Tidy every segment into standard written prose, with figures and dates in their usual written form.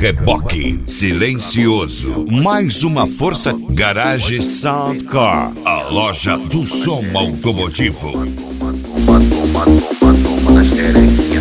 reboque, silencioso. Mais uma força. Garage Soundcar, a loja do som automotivo. Toma na xerequinha.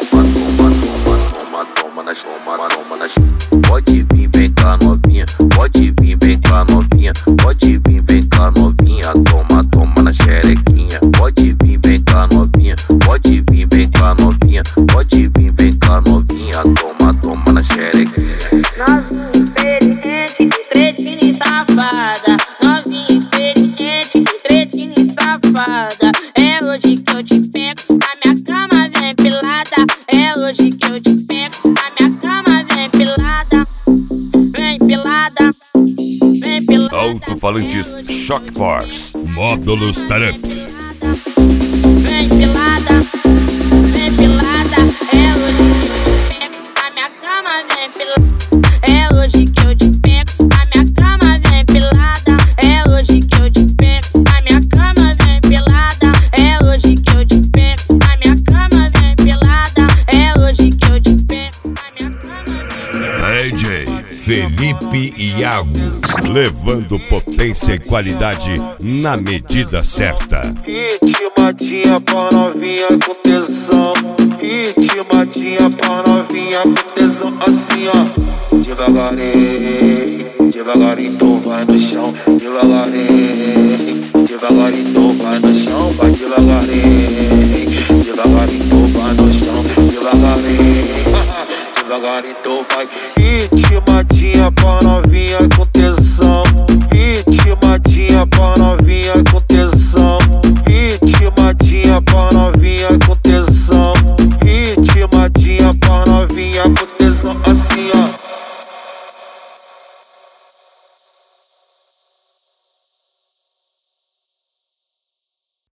Toma nas. Pode vir, vem cá novinha. Pode vir, vem cá novinha. Pode vir, vem cá novinha. Toma na xerequinha. Pode vir, vem cá novinha. Pode vir, vem cá novinha. Pode vir, vem cá novinha. Toma na xerequinha. Novinha experiente, cretina e safada. Novinha experiente, cretina e safada. É hoje que eu te pego, na minha cama vem pilada. É hoje que eu te pego, na minha cama vem pilada. Vem pilada, vem pilada. Alto-falantes Shock Force, módulos Taramps. Vem pilada, vem pilada. É hoje que eu te pego, na minha cama vem pilada. É hoje que eu te pego, na minha cama vem pilada. É hoje que eu te pego, na minha cama vem pilada. É hoje que eu te pego, na minha cama vem pilada. É hoje que eu te pego, na minha cama vem pilada. DJ Felipe Iago, levando potência e qualidade na medida certa. Ritmadinha pra novinha com tesão. Ritmadinha pra novinha com tesão. Assim ó, devagarinho, devagarinho tu vai no chão. Devagarinho, devagarinho tu vai no chão. Vai devagarinho, devagarinho tu vai no chão. Devagarinho, devagarinho tu vai. Ritmadinha pra novinha com